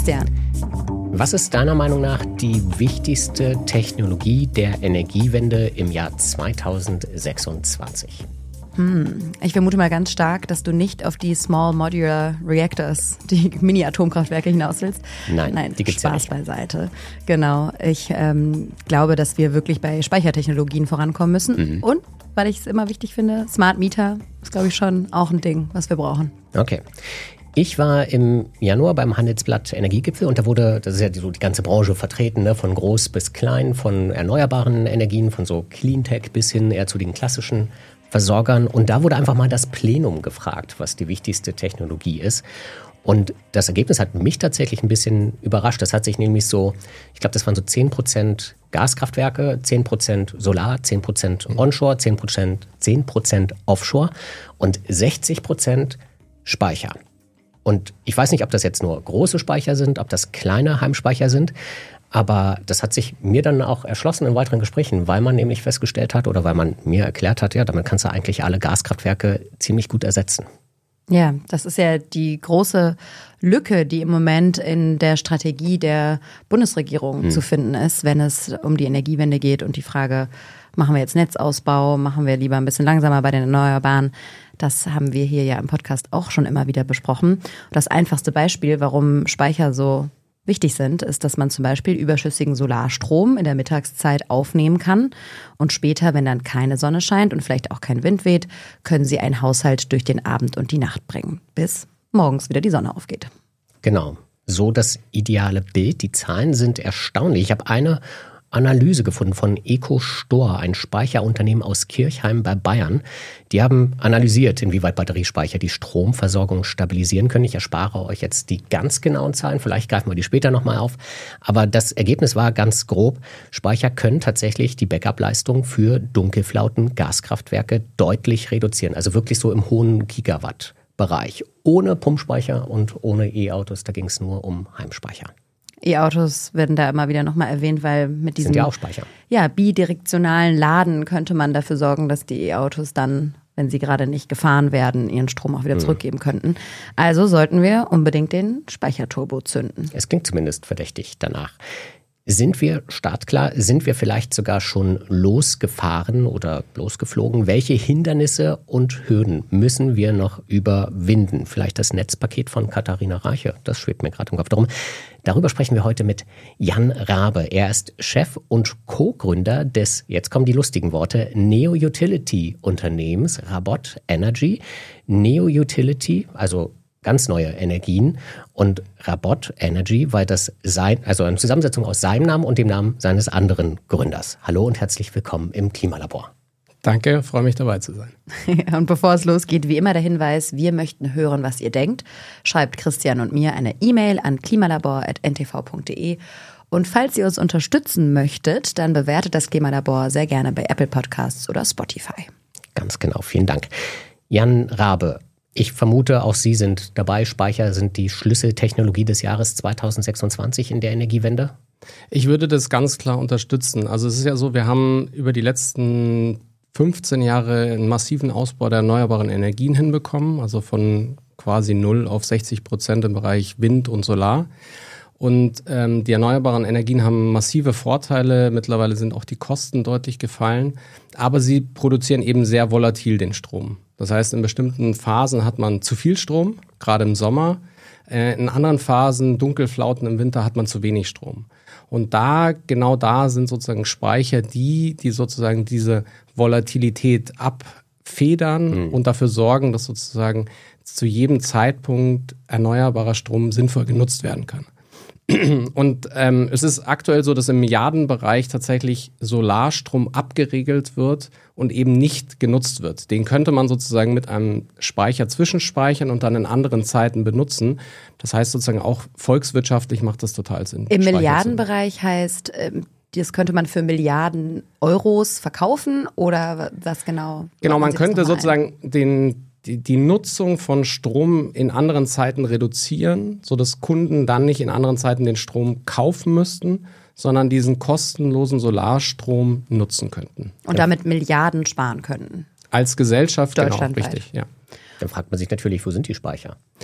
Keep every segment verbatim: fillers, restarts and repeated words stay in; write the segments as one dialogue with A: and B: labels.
A: Christian.
B: Was ist deiner Meinung nach die wichtigste Technologie der Energiewende im Jahr zweitausendsechsundzwanzig?
A: Hm, ich vermute mal ganz stark, dass du nicht auf die Small Modular Reactors, die Mini-Atomkraftwerke hinaus willst.
B: Nein,
A: Nein,
B: die gibt's
A: Spaß
B: ja nicht.
A: beiseite. Genau, ich ähm, glaube, dass wir wirklich bei Speichertechnologien vorankommen müssen. Mhm. Und, weil ich es immer wichtig finde, Smart Meter ist, glaube ich, schon auch ein Ding, was wir brauchen.
B: Okay. Ich war im Januar beim Handelsblatt Energiegipfel und da wurde, das ist ja so die ganze Branche vertreten, ne, von groß bis klein, von erneuerbaren Energien, von so Cleantech bis hin eher zu den klassischen Versorgern. Und da wurde einfach mal das Plenum gefragt, was die wichtigste Technologie ist. Und das Ergebnis hat mich tatsächlich ein bisschen überrascht. Das hat sich nämlich so, ich glaube, das waren so zehn Prozent Gaskraftwerke, zehn Prozent Solar, zehn Prozent Onshore, zehn Prozent, zehn Prozent Offshore und sechzig Prozent Speicher. Und ich weiß nicht, ob das jetzt nur große Speicher sind, ob das kleine Heimspeicher sind, aber das hat sich mir dann auch erschlossen in weiteren Gesprächen, weil man nämlich festgestellt hat oder weil man mir erklärt hat, ja, damit kannst du eigentlich alle Gaskraftwerke ziemlich gut ersetzen.
A: Ja, das ist ja die große Lücke, die im Moment in der Strategie der Bundesregierung hm. zu finden ist, wenn es um die Energiewende geht und die Frage, machen wir jetzt Netzausbau, machen wir lieber ein bisschen langsamer bei den Erneuerbaren. Das haben wir hier ja im Podcast auch schon immer wieder besprochen. Das einfachste Beispiel, warum Speicher so wichtig sind, ist, dass man zum Beispiel überschüssigen Solarstrom in der Mittagszeit aufnehmen kann und später, wenn dann keine Sonne scheint und vielleicht auch kein Wind weht, können Sie einen Haushalt durch den Abend und die Nacht bringen, bis morgens wieder die Sonne aufgeht.
B: Genau, so das ideale Bild. Die Zahlen sind erstaunlich. Ich habe eine Analyse gefunden von EcoStor, ein Speicherunternehmen aus Kirchheim bei Bayern. Die haben analysiert, inwieweit Batteriespeicher die Stromversorgung stabilisieren können. Ich erspare euch jetzt die ganz genauen Zahlen, vielleicht greifen wir die später nochmal auf. Aber das Ergebnis war ganz grob, Speicher können tatsächlich die Backup-Leistung für dunkelflauten Gaskraftwerke deutlich reduzieren. Also wirklich so im hohen Gigawatt-Bereich. Ohne Pumpspeicher und ohne E-Autos, da ging es nur um Heimspeicher.
A: E-Autos werden da immer wieder nochmal erwähnt, weil mit diesem
B: sind ja auch Speicher.
A: Ja, bidirektionalen Laden könnte man dafür sorgen, dass die E-Autos dann, wenn sie gerade nicht gefahren werden, ihren Strom auch wieder zurückgeben könnten. Also sollten wir unbedingt den Speicherturbo zünden.
B: Es klingt zumindest verdächtig danach. Sind wir startklar? Sind wir vielleicht sogar schon losgefahren oder losgeflogen? Welche Hindernisse und Hürden müssen wir noch überwinden? Vielleicht das Netzpaket von Katharina Reiche, das schwebt mir gerade im Kopf. Darum, darüber sprechen wir heute mit Jan Rabe. Er ist Chef und Co-Gründer des, jetzt kommen die lustigen Worte, Neo-Utility-Unternehmens Rabot Energy. Neo-Utility, also ganz neue Energien, und Rabot Energy, weil das sein, also eine Zusammensetzung aus seinem Namen und dem Namen seines anderen Gründers. Hallo und herzlich willkommen im Klimalabor.
C: Danke, freue mich dabei zu sein.
A: Und bevor es losgeht, wie immer der Hinweis, wir möchten hören, was ihr denkt. Schreibt Christian und mir eine E-Mail an klimalabor at n t v punkt d e. Und falls ihr uns unterstützen möchtet, dann bewertet das Klimalabor sehr gerne bei Apple Podcasts oder Spotify.
B: Ganz genau, vielen Dank. Jan Rabe, ich vermute, auch Sie sind dabei. Speicher sind die Schlüsseltechnologie des Jahres zweitausendsechsundzwanzig in der Energiewende?
C: Ich würde das ganz klar unterstützen. Also es ist ja so, wir haben über die letzten fünfzehn Jahre einen massiven Ausbau der erneuerbaren Energien hinbekommen, also von quasi null auf sechzig Prozent im Bereich Wind und Solar. Und ähm, die erneuerbaren Energien haben massive Vorteile. Mittlerweile sind auch die Kosten deutlich gefallen. Aber sie produzieren eben sehr volatil den Strom. Das heißt, in bestimmten Phasen hat man zu viel Strom, gerade im Sommer. Äh, in anderen Phasen, Dunkelflauten im Winter, hat man zu wenig Strom. Und da, genau da sind sozusagen Speicher, die, die sozusagen diese Volatilität abfedern mhm. und dafür sorgen, dass sozusagen zu jedem Zeitpunkt erneuerbarer Strom sinnvoll genutzt werden kann. Und ähm, es ist aktuell so, dass im Milliardenbereich tatsächlich Solarstrom abgeregelt wird und eben nicht genutzt wird. Den könnte man sozusagen mit einem Speicher zwischenspeichern und dann in anderen Zeiten benutzen. Das heißt sozusagen auch volkswirtschaftlich macht das total Sinn.
A: Im Milliardenbereich heißt, das könnte man für Milliarden Euros verkaufen oder was genau?
C: Genau, man könnte sozusagen den Die, die Nutzung von Strom in anderen Zeiten reduzieren, sodass Kunden dann nicht in anderen Zeiten den Strom kaufen müssten, sondern diesen kostenlosen Solarstrom nutzen könnten.
A: Und damit Milliarden sparen könnten.
C: Als Gesellschaft, genau,
A: deutschlandweit.
C: Richtig, ja.
B: Dann fragt man sich natürlich, wo sind die Speicher?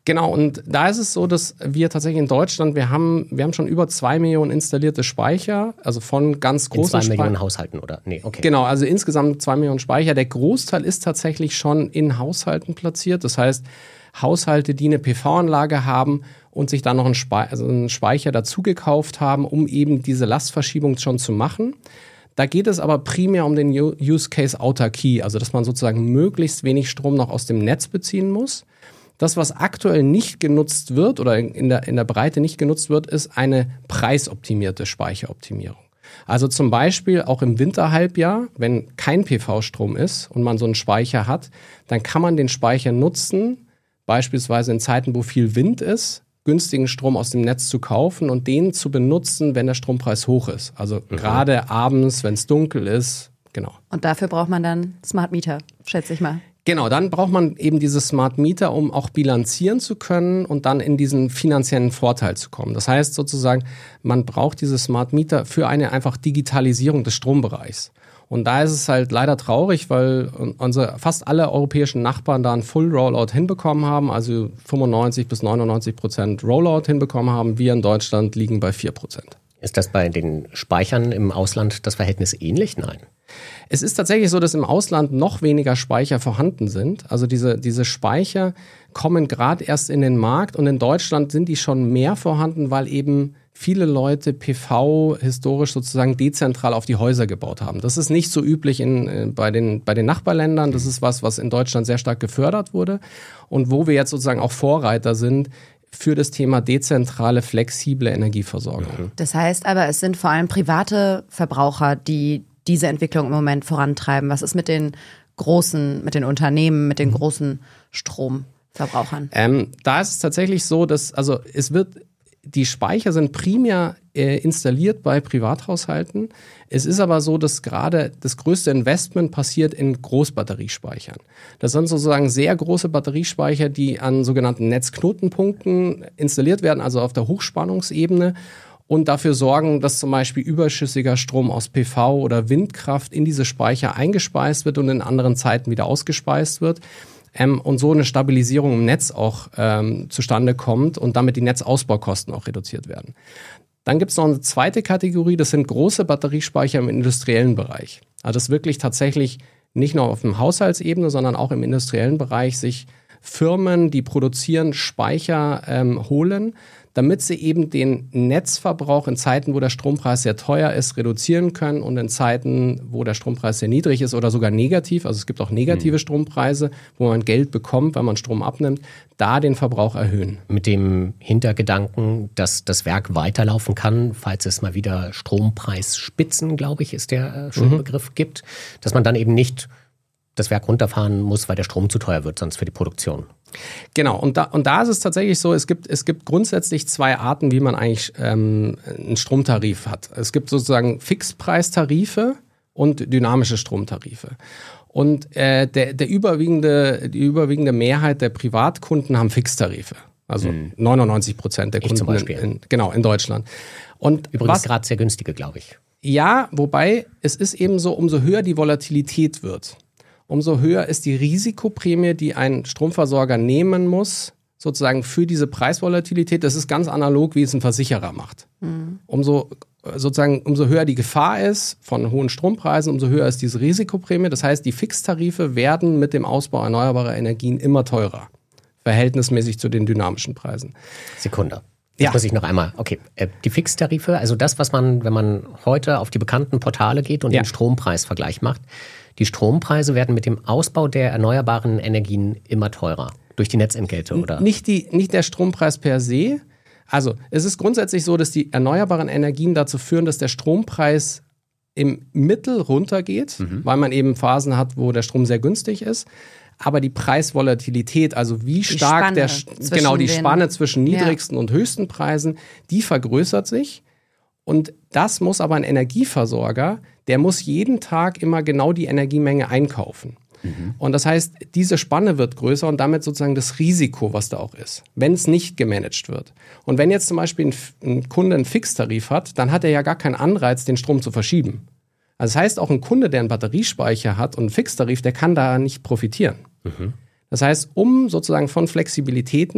C: Genau, und da ist es so, dass wir tatsächlich in Deutschland, wir haben, wir haben schon über zwei Millionen installierte Speicher, also von ganz großen
B: In zwei Millionen
C: Spei-
B: Haushalten, oder? Nee, okay.
C: Genau, also insgesamt zwei Millionen Speicher. Der Großteil ist tatsächlich schon in Haushalten platziert. Das heißt, Haushalte, die eine P V-Anlage haben und sich dann noch einen, Spe- also einen Speicher dazu gekauft haben, um eben diese Lastverschiebung schon zu machen. Da geht es aber primär um den Use Case Autarkie, also dass man sozusagen möglichst wenig Strom noch aus dem Netz beziehen muss. Das, was aktuell nicht genutzt wird oder in der, in der Breite nicht genutzt wird, ist eine preisoptimierte Speicheroptimierung. Also zum Beispiel auch im Winterhalbjahr, wenn kein P V-Strom ist und man so einen Speicher hat, dann kann man den Speicher nutzen, beispielsweise in Zeiten, wo viel Wind ist, günstigen Strom aus dem Netz zu kaufen und den zu benutzen, wenn der Strompreis hoch ist. Also mhm. gerade abends, wenn es dunkel ist, genau.
A: Und dafür braucht man dann Smart Meter, schätze ich mal.
C: Genau, dann braucht man eben diese Smart Meter, um auch bilanzieren zu können und dann in diesen finanziellen Vorteil zu kommen. Das heißt sozusagen, man braucht diese Smart Meter für eine einfach Digitalisierung des Strombereichs. Und da ist es halt leider traurig, weil unsere fast alle europäischen Nachbarn da einen Full Rollout hinbekommen haben, also fünfundneunzig bis neunundneunzig Prozent Rollout hinbekommen haben. Wir in Deutschland liegen bei vier Prozent.
B: Ist das bei den Speichern im Ausland das Verhältnis ähnlich? Nein.
C: Es ist tatsächlich so, dass im Ausland noch weniger Speicher vorhanden sind. Also diese, diese Speicher kommen gerade erst in den Markt und in Deutschland sind die schon mehr vorhanden, weil eben viele Leute P V historisch sozusagen dezentral auf die Häuser gebaut haben. Das ist nicht so üblich in, bei, den, bei den Nachbarländern. Das ist was, was in Deutschland sehr stark gefördert wurde und wo wir jetzt sozusagen auch Vorreiter sind für das Thema dezentrale, flexible Energieversorgung.
A: Das heißt aber, es sind vor allem private Verbraucher, die diese Entwicklung im Moment vorantreiben. Was ist mit den großen, mit den Unternehmen, mit den großen Stromverbrauchern?
C: Ähm, da ist es tatsächlich so, dass, also es wird, die Speicher sind primär äh, installiert bei Privathaushalten. Es ist aber so, dass gerade das größte Investment passiert in Großbatteriespeichern. Das sind sozusagen sehr große Batteriespeicher, die an sogenannten Netzknotenpunkten installiert werden, also auf der Hochspannungsebene, und dafür sorgen, dass zum Beispiel überschüssiger Strom aus P V oder Windkraft in diese Speicher eingespeist wird und in anderen Zeiten wieder ausgespeist wird. Ähm, und so eine Stabilisierung im Netz auch ähm, zustande kommt und damit die Netzausbaukosten auch reduziert werden. Dann gibt es noch eine zweite Kategorie, das sind große Batteriespeicher im industriellen Bereich. Also das wirklich tatsächlich nicht nur auf dem Haushaltsebene, sondern auch im industriellen Bereich sich Firmen, die produzieren, Speicher ähm, holen, damit sie eben den Netzverbrauch in Zeiten, wo der Strompreis sehr teuer ist, reduzieren können und in Zeiten, wo der Strompreis sehr niedrig ist oder sogar negativ, also es gibt auch negative mhm. Strompreise, wo man Geld bekommt, wenn man Strom abnimmt, da den Verbrauch erhöhen.
B: Mit dem Hintergedanken, dass das Werk weiterlaufen kann, falls es mal wieder Strompreisspitzen, glaube ich, ist der äh, schöne mhm. Begriff, gibt, dass man dann eben nicht das Werk runterfahren muss, weil der Strom zu teuer wird, sonst für die Produktion.
C: Genau, und da, und da ist es tatsächlich so, es gibt, es gibt grundsätzlich zwei Arten, wie man eigentlich ähm, einen Stromtarif hat. Es gibt sozusagen Fixpreistarife und dynamische Stromtarife. Und äh, der, der überwiegende, die überwiegende Mehrheit der Privatkunden haben Fixtarife. Also hm. neunundneunzig Prozent der Kunden
B: zum Beispiel.
C: In, in, genau, in Deutschland. Und
B: übrigens gerade sehr günstige, glaube ich.
C: Ja, wobei es ist eben so, umso höher die Volatilität wird, umso höher ist die Risikoprämie, die ein Stromversorger nehmen muss, sozusagen für diese Preisvolatilität. Das ist ganz analog, wie es ein Versicherer macht. Mhm. Umso, sozusagen, umso höher die Gefahr ist von hohen Strompreisen, umso höher ist diese Risikoprämie. Das heißt, die Fixtarife werden mit dem Ausbau erneuerbarer Energien immer teurer, verhältnismäßig zu den dynamischen Preisen.
B: Sekunde. Jetzt ja. muss ich noch einmal, okay, die Fixtarife, also das, was man, wenn man heute auf die bekannten Portale geht und ja. den Strompreisvergleich macht, die Strompreise werden mit dem Ausbau der erneuerbaren Energien immer teurer. Durch die Netzentgelte, oder?
C: Nicht, die, nicht der Strompreis per se. Also es ist grundsätzlich so, dass die erneuerbaren Energien dazu führen, dass der Strompreis im Mittel runtergeht, mhm. weil man eben Phasen hat, wo der Strom sehr günstig ist. Aber die Preisvolatilität, also wie die stark der genau die Spanne zwischen niedrigsten ja. und höchsten Preisen, die vergrößert sich. Und das muss aber ein Energieversorger, der muss jeden Tag immer genau die Energiemenge einkaufen. Mhm. Und das heißt, diese Spanne wird größer und damit sozusagen das Risiko, was da auch ist, wenn es nicht gemanagt wird. Und wenn jetzt zum Beispiel ein, ein Kunde einen Fixtarif hat, dann hat er ja gar keinen Anreiz, den Strom zu verschieben. Also das heißt, auch ein Kunde, der einen Batteriespeicher hat und einen Fixtarif, der kann da nicht profitieren. Mhm. Das heißt, um sozusagen von Flexibilitäten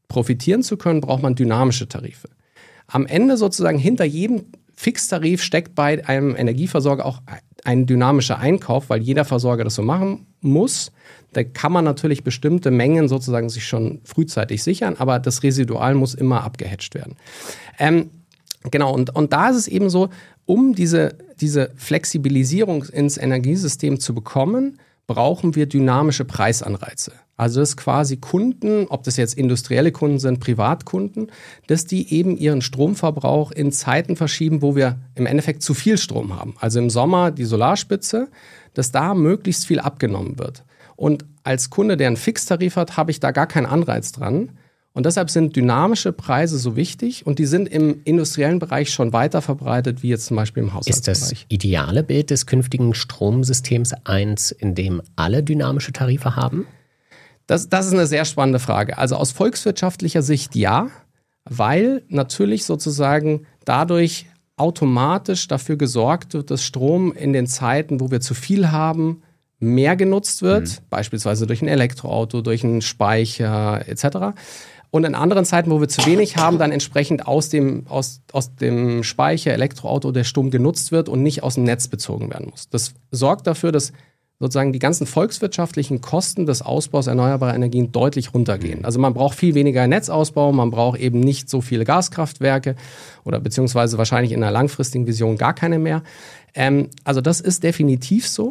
C: profitieren zu können, braucht man dynamische Tarife. Am Ende sozusagen hinter jedem Fixtarif steckt bei einem Energieversorger auch ein dynamischer Einkauf, weil jeder Versorger das so machen muss. Da kann man natürlich bestimmte Mengen sozusagen sich schon frühzeitig sichern, aber das Residual muss immer abgehatcht werden. Ähm, genau, und, und da ist es eben so, um diese, diese Flexibilisierung ins Energiesystem zu bekommen, brauchen wir dynamische Preisanreize. Also dass quasi Kunden, ob das jetzt industrielle Kunden sind, Privatkunden, dass die eben ihren Stromverbrauch in Zeiten verschieben, wo wir im Endeffekt zu viel Strom haben. Also im Sommer die Solarspitze, dass da möglichst viel abgenommen wird. Und als Kunde, der einen Fixtarif hat, habe ich da gar keinen Anreiz dran. Und deshalb sind dynamische Preise so wichtig und die sind im industriellen Bereich schon weiter verbreitet, wie jetzt zum Beispiel im Haushaltsbereich.
B: Ist das ideale Bild des künftigen Stromsystems eins, in dem alle dynamische Tarife haben?
C: Das, das ist eine sehr spannende Frage. Also aus volkswirtschaftlicher Sicht ja, weil natürlich sozusagen dadurch automatisch dafür gesorgt wird, dass Strom in den Zeiten, wo wir zu viel haben, mehr genutzt wird, mhm. beispielsweise durch ein Elektroauto, durch einen Speicher et cetera. Und in anderen Zeiten, wo wir zu wenig haben, dann entsprechend aus dem, aus, aus dem Speicher, Elektroauto der Strom genutzt wird und nicht aus dem Netz bezogen werden muss. Das sorgt dafür, dass sozusagen die ganzen volkswirtschaftlichen Kosten des Ausbaus erneuerbarer Energien deutlich runtergehen. Also man braucht viel weniger Netzausbau, man braucht eben nicht so viele Gaskraftwerke oder beziehungsweise wahrscheinlich in einer langfristigen Vision gar keine mehr. Ähm, also das ist definitiv so.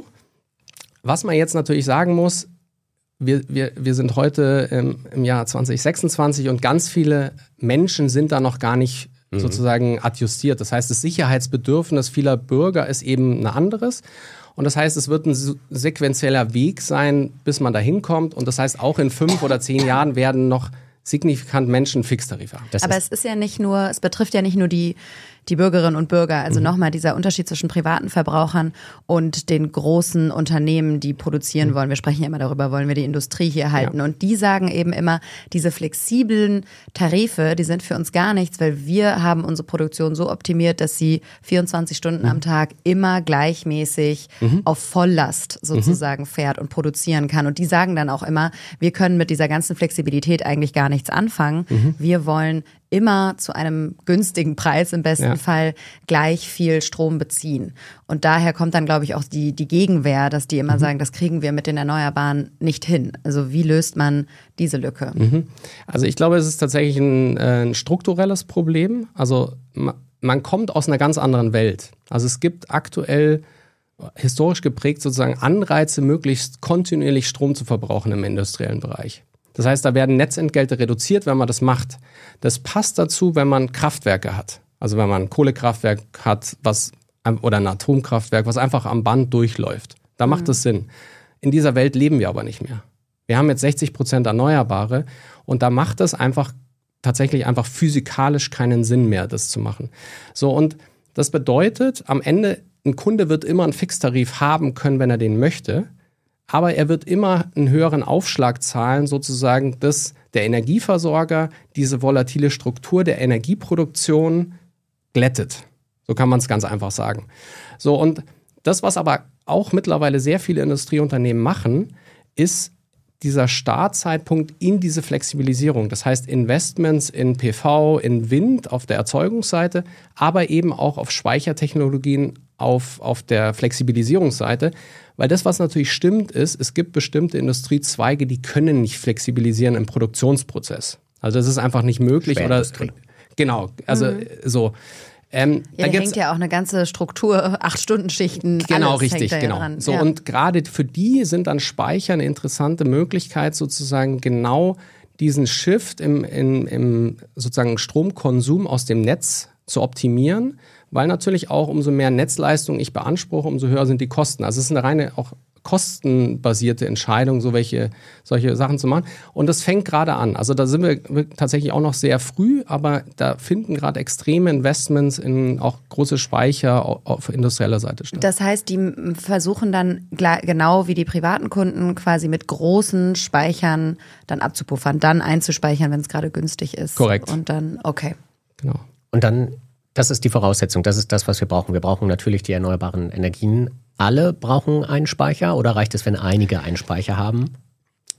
C: Was man jetzt natürlich sagen muss, wir, wir, wir sind heute im, im Jahr zwanzig sechsundzwanzig und ganz viele Menschen sind da noch gar nicht mhm. sozusagen adjustiert. Das heißt, das Sicherheitsbedürfnis vieler Bürger ist eben ein anderes. Und das heißt, es wird ein sequenzieller Weg sein, bis man da hinkommt. Und das heißt, auch in fünf oder zehn Jahren werden noch signifikant Menschen Fixtarif haben.
A: Das Aber es ist ja nicht nur, es betrifft ja nicht nur die, die Bürgerinnen und Bürger. Also mhm. nochmal dieser Unterschied zwischen privaten Verbrauchern und den großen Unternehmen, die produzieren mhm. wollen. Wir sprechen ja immer darüber, wollen wir die Industrie hier halten. Ja. Und die sagen eben immer, diese flexiblen Tarife, die sind für uns gar nichts, weil wir haben unsere Produktion so optimiert, dass sie vierundzwanzig Stunden mhm. am Tag immer gleichmäßig mhm. auf Volllast sozusagen mhm. fährt und produzieren kann. Und die sagen dann auch immer, wir können mit dieser ganzen Flexibilität eigentlich gar nichts anfangen. Mhm. Wir wollen immer zu einem günstigen Preis im besten ja. Fall gleich viel Strom beziehen. Und daher kommt dann, glaube ich, auch die, die Gegenwehr, dass die immer mhm. sagen, das kriegen wir mit den Erneuerbaren nicht hin. Also wie löst man diese Lücke?
C: Mhm. Also ich glaube, es ist tatsächlich ein, äh, ein strukturelles Problem. Also man, man kommt aus einer ganz anderen Welt. Also es gibt aktuell historisch geprägt sozusagen Anreize, möglichst kontinuierlich Strom zu verbrauchen im industriellen Bereich. Das heißt, da werden Netzentgelte reduziert, wenn man das macht. Das passt dazu, wenn man Kraftwerke hat. Also wenn man ein Kohlekraftwerk hat, was oder ein Atomkraftwerk, was einfach am Band durchläuft. Da macht es mhm. Sinn. In dieser Welt leben wir aber nicht mehr. Wir haben jetzt sechzig Prozent Erneuerbare und da macht es einfach tatsächlich einfach physikalisch keinen Sinn mehr, das zu machen. So, und das bedeutet, am Ende, ein Kunde wird immer einen Fixtarif haben können, wenn er den möchte. Aber er wird immer einen höheren Aufschlag zahlen, sozusagen, dass der Energieversorger diese volatile Struktur der Energieproduktion glättet. So kann man es ganz einfach sagen. So, und das, was aber auch mittlerweile sehr viele Industrieunternehmen machen, ist dieser Startzeitpunkt in diese Flexibilisierung. Das heißt Investments in P V, in Wind auf der Erzeugungsseite, aber eben auch auf Speichertechnologien auf, auf der Flexibilisierungsseite. Weil das, was natürlich stimmt, ist, es gibt bestimmte Industriezweige, die können nicht flexibilisieren im Produktionsprozess. Also das ist einfach nicht möglich. Oder genau, also mhm. so. Ähm,
A: ja, da hängt ja auch eine ganze Struktur, Acht-Stunden-Schichten.
C: Genau,
A: alles
C: richtig,
A: hängt da
C: genau.
A: Ja dran.
C: So,
A: ja.
C: Und gerade für die sind dann Speicher eine interessante Möglichkeit, sozusagen genau diesen Shift im, im, im sozusagen Stromkonsum aus dem Netz zu optimieren, weil natürlich auch umso mehr Netzleistung ich beanspruche, umso höher sind die Kosten. Also es ist eine reine auch kostenbasierte Entscheidung, so welche, solche Sachen zu machen. Und das fängt gerade an. Also da sind wir tatsächlich auch noch sehr früh, aber da finden gerade extreme Investments in auch große Speicher auf industrieller Seite statt.
A: Das heißt, die versuchen dann genau wie die privaten Kunden quasi mit großen Speichern dann abzupuffern, dann einzuspeichern, wenn es gerade günstig ist.
C: Korrekt.
A: Und dann, okay.
C: Genau.
B: Und dann, das ist die Voraussetzung, das ist das, was wir brauchen. Wir brauchen natürlich die erneuerbaren Energien. Alle brauchen einen Speicher oder reicht es, wenn einige einen Speicher haben?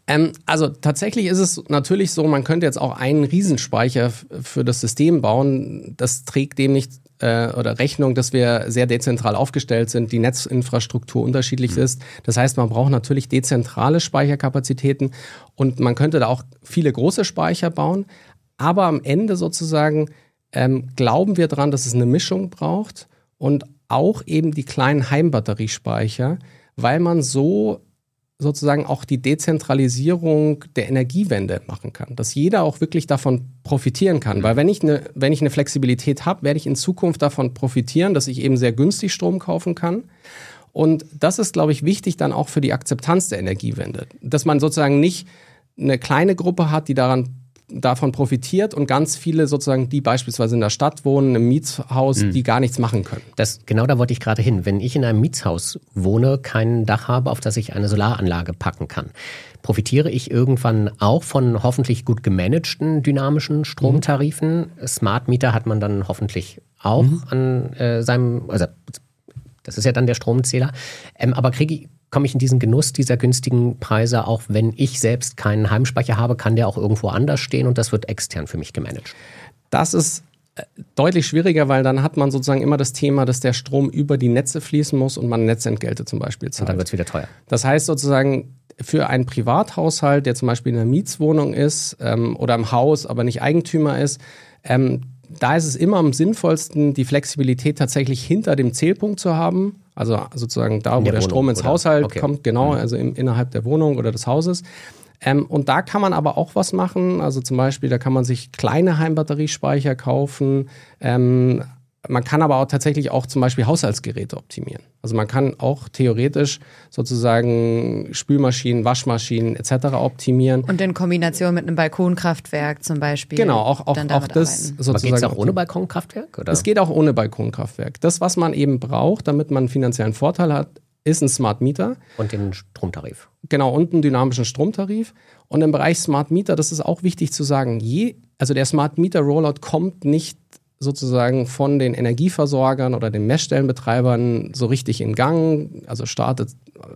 C: Ähm, also tatsächlich ist es natürlich so, man könnte jetzt auch einen Riesenspeicher f- für das System bauen. Das trägt dem nicht äh, oder Rechnung, dass wir sehr dezentral aufgestellt sind, die Netzinfrastruktur unterschiedlich mhm. ist. Das heißt, man braucht natürlich dezentrale Speicherkapazitäten und man könnte da auch viele große Speicher bauen. Aber am Ende sozusagen ähm, glauben wir dran, dass es eine Mischung braucht und auch eben die kleinen Heimbatteriespeicher, weil man so sozusagen auch die Dezentralisierung der Energiewende machen kann, dass jeder auch wirklich davon profitieren kann. Weil wenn ich eine, wenn ich eine Flexibilität habe, werde ich in Zukunft davon profitieren, dass ich eben sehr günstig Strom kaufen kann. Und das ist, glaube ich, wichtig dann auch für die Akzeptanz der Energiewende, dass man sozusagen nicht eine kleine Gruppe hat, die daran davon profitiert und ganz viele sozusagen, die beispielsweise in der Stadt wohnen, im Mietshaus, mhm. die gar nichts machen können.
B: Das, genau da wollte ich gerade hin. Wenn ich in einem Mietshaus wohne, kein Dach habe, auf das ich eine Solaranlage packen kann, profitiere ich irgendwann auch von hoffentlich gut gemanagten dynamischen Stromtarifen. Mhm. Smart Meter hat man dann hoffentlich auch mhm. an äh, seinem, also das ist ja dann der Stromzähler. Ähm, aber kriege ich komme ich in diesen Genuss dieser günstigen Preise, auch wenn ich selbst keinen Heimspeicher habe, kann der auch irgendwo anders stehen und das wird extern für mich gemanagt.
C: Das ist deutlich schwieriger, weil dann hat man sozusagen immer das Thema, dass der Strom über die Netze fließen muss und man Netzentgelte zum Beispiel zahlt.
B: Und dann wird es wieder teuer.
C: Das heißt sozusagen, für einen Privathaushalt, der zum Beispiel in einer Mietswohnung ist ähm, oder im Haus, aber nicht Eigentümer ist, ähm, da ist es immer am sinnvollsten, die Flexibilität tatsächlich hinter dem Zählpunkt zu haben. Also sozusagen da, wo der, der Strom Wohnung, ins oder? Haushalt okay. kommt, genau, also im, innerhalb der Wohnung oder des Hauses. Ähm, und da kann man aber auch was machen. Also zum Beispiel, da kann man sich kleine Heimbatteriespeicher kaufen. Ähm, man kann aber auch tatsächlich auch zum Beispiel Haushaltsgeräte optimieren. Also man kann auch theoretisch sozusagen Spülmaschinen, Waschmaschinen et cetera optimieren.
A: Und in Kombination mit einem Balkonkraftwerk zum Beispiel.
C: Genau, auch, auch, auch das
A: arbeiten.
C: sozusagen.
B: Geht es auch ohne Balkonkraftwerk? Oder?
C: Es geht auch ohne Balkonkraftwerk. Das, was man eben braucht, damit man einen finanziellen Vorteil hat, ist ein Smart Meter.
B: Und den Stromtarif.
C: Genau, und einen dynamischen Stromtarif. Und im Bereich Smart Meter, das ist auch wichtig zu sagen, je, also der Smart Meter Rollout kommt nicht sozusagen von den Energieversorgern oder den Messstellenbetreibern so richtig in Gang, also startet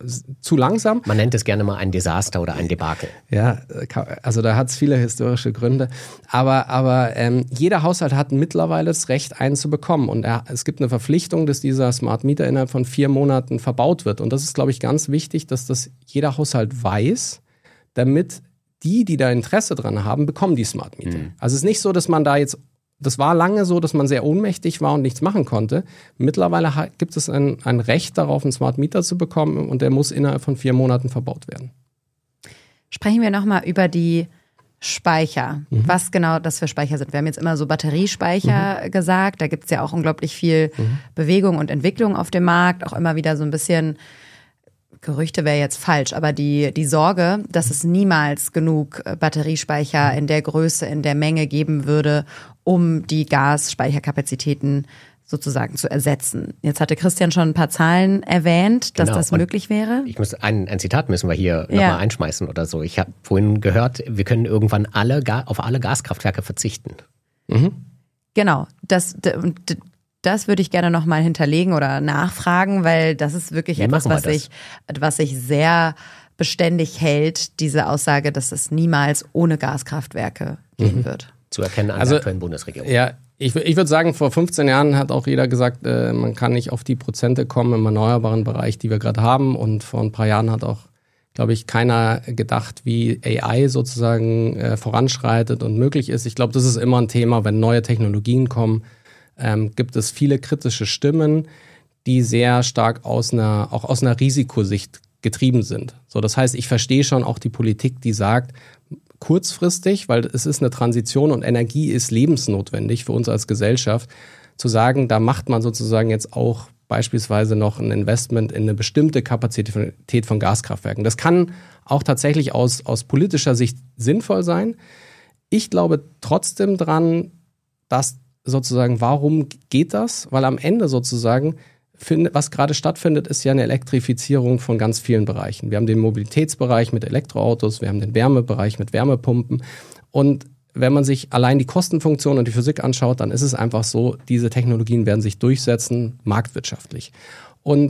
C: zu langsam.
B: Man nennt es gerne mal ein Desaster oder ein Debakel.
C: Ja, also da hat es viele historische Gründe. Aber, aber ähm, jeder Haushalt hat mittlerweile das Recht, einen zu bekommen. Und er, es gibt eine Verpflichtung, dass dieser Smart Meter innerhalb von vier Monaten verbaut wird. Und das ist, glaube ich, ganz wichtig, dass das jeder Haushalt weiß, damit die, die da Interesse dran haben, bekommen die Smart Meter. Mhm. Also es ist nicht so, dass man da jetzt Das war lange so, dass man sehr ohnmächtig war und nichts machen konnte. Mittlerweile gibt es ein, ein Recht darauf, einen Smart Meter zu bekommen und der muss innerhalb von vier Monaten verbaut werden.
A: Sprechen wir nochmal über die Speicher. Mhm. Was genau das für Speicher sind. Wir haben jetzt immer so Batteriespeicher mhm. gesagt. Da gibt es ja auch unglaublich viel mhm. Bewegung und Entwicklung auf dem Markt. Auch immer wieder so ein bisschen, Gerüchte wäre jetzt falsch, aber die, die Sorge, dass es niemals genug Batteriespeicher in der Größe, in der Menge geben würde, um die Gasspeicherkapazitäten sozusagen zu ersetzen. Jetzt hatte Christian schon ein paar Zahlen erwähnt, dass genau. das möglich wäre.
B: Ich muss ein, ein Zitat müssen wir hier
A: ja.
B: nochmal einschmeißen oder so. Ich habe vorhin gehört, wir können irgendwann alle auf alle Gaskraftwerke verzichten.
C: Mhm.
A: Genau, das Das würde ich gerne nochmal hinterlegen oder nachfragen, weil das ist wirklich
B: Wie
A: etwas, was
B: das?
A: sich, was sich sehr beständig hält, diese Aussage, dass es niemals ohne Gaskraftwerke gehen
C: Mhm.
A: wird.
B: Zu erkennen an
C: Also,
B: der aktuellen Bundesregierung.
C: Ja, ich, ich würde sagen, vor fünfzehn Jahren hat auch jeder gesagt, äh, man kann nicht auf die Prozente kommen im erneuerbaren Bereich, die wir gerade haben. Und vor ein paar Jahren hat auch, glaube ich, keiner gedacht, wie A I sozusagen äh, voranschreitet und möglich ist. Ich glaube, das ist immer ein Thema, wenn neue Technologien kommen. Ähm, gibt es viele kritische Stimmen, die sehr stark aus einer, auch aus einer Risikosicht getrieben sind. So, das heißt, ich verstehe schon auch die Politik, die sagt, kurzfristig, weil es ist eine Transition und Energie ist lebensnotwendig für uns als Gesellschaft, zu sagen, da macht man sozusagen jetzt auch beispielsweise noch ein Investment in eine bestimmte Kapazität von Gaskraftwerken. Das kann auch tatsächlich aus, aus politischer Sicht sinnvoll sein. Ich glaube trotzdem dran, dass sozusagen, warum geht das? Weil am Ende sozusagen, was gerade stattfindet, ist ja eine Elektrifizierung von ganz vielen Bereichen. Wir haben den Mobilitätsbereich mit Elektroautos, wir haben den Wärmebereich mit Wärmepumpen. Und wenn man sich allein die Kostenfunktion und die Physik anschaut, dann ist es einfach so, diese Technologien werden sich durchsetzen, marktwirtschaftlich. Und